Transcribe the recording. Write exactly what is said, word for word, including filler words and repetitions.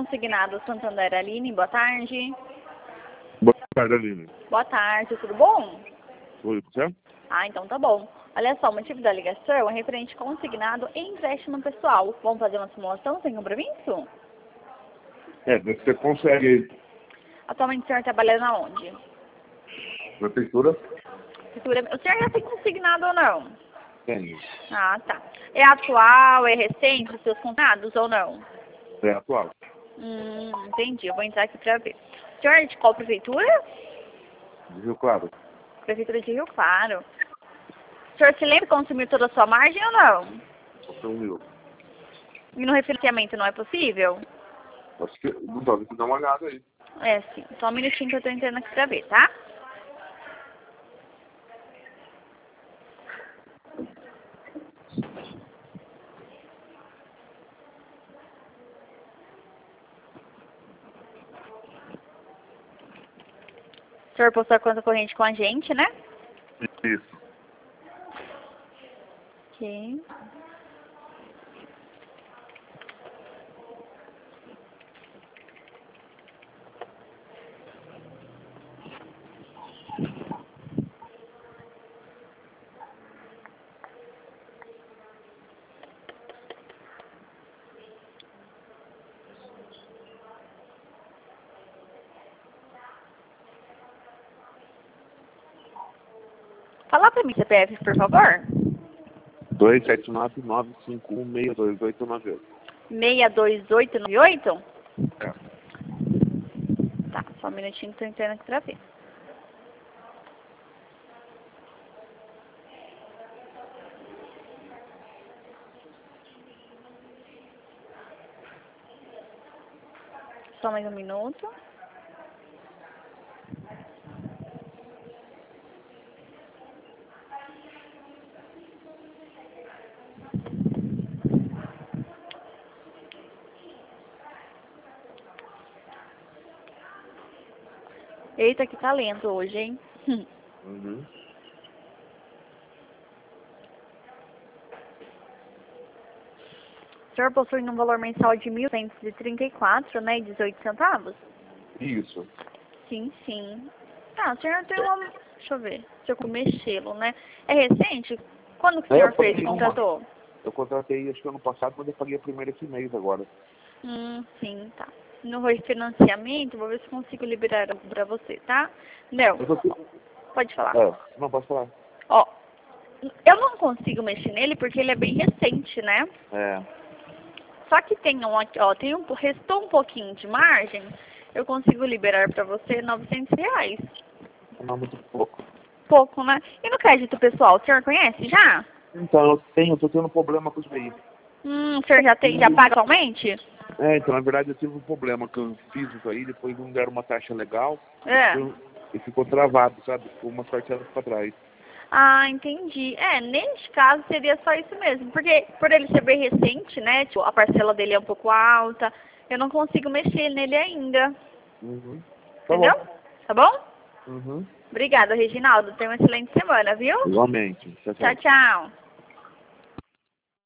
Consignado Santander, Aline, boa tarde. Boa tarde, Aline. Boa tarde, tudo bom? Oi, certo? Ah, então tá bom. Olha só, o motivo da ligação é referente consignado e empréstimo pessoal. Vamos fazer uma simulação sem compromisso? É, você consegue Atualmente o senhor trabalha na onde? prefeitura? Prefeitura. O senhor já tem consignado ou não? Tenho. Ah, tá. É atual, é recente os seus contados ou não? É atual. Hum, entendi. Eu vou entrar aqui pra ver. O senhor é de qual prefeitura? De Rio Claro. Prefeitura de Rio Claro. O senhor se lembra de consumir toda a sua margem ou não? Consumiu. E no refinanciamento não é possível? Acho que não dá, você dá uma olhada aí. É, sim. Só um minutinho que eu tô entrando aqui pra ver, tá? O senhor postou a conta corrente com a gente, né? Isso. Ok. Fala pra mim, C P F, por favor. dois sete nove, nove cinco um, seis dois oito nove oito. seis dois oito nove oito? É. Tá, só um minutinho que eu tô entrando aqui pra ver. Só mais um minuto. Eita, que tá lento hoje, hein? Uhum. O senhor possui um valor mensal de mil cento e trinta e quatro, né, e dezoito centavos? Isso. Sim, sim. Ah, o senhor tem uma... Deixa eu ver. Se eu mexê-lo, né? É recente? Quando que o É, senhor eu fez? paguei uma. Contratou? Eu contratei acho que ano passado, mas eu paguei a primeira esse mês agora. Hum, sim, tá. No refinanciamento, vou ver se consigo liberar pra você, tá? Não, Eu tô... pode falar. É, não posso falar. Ó, eu não consigo mexer nele porque ele é bem recente, né? É. Só que tem um aqui, ó, tem um, restou um pouquinho de margem, eu consigo liberar pra você novecentos reais. Não é muito pouco. Pouco, né? E no crédito pessoal, o senhor conhece já? Então, eu tenho, eu tô tendo problema com isso aí. Hum, o senhor já tem, já paga atualmente? É, então, na verdade, eu tive um problema que eu fiz isso aí, depois não deram uma taxa legal, É. eu, e ficou travado, sabe? Ficou umas parcelas pra trás. Ah, entendi. É, neste caso seria só isso mesmo, porque por ele ser bem recente, né, tipo, a parcela dele é um pouco alta, eu não consigo mexer nele ainda, Uhum. Tá entendeu? bom. Tá bom? Uhum. Obrigada, Reginaldo. Tenha uma excelente semana, viu? Igualmente. Tchau, Tchau, tchau. tchau.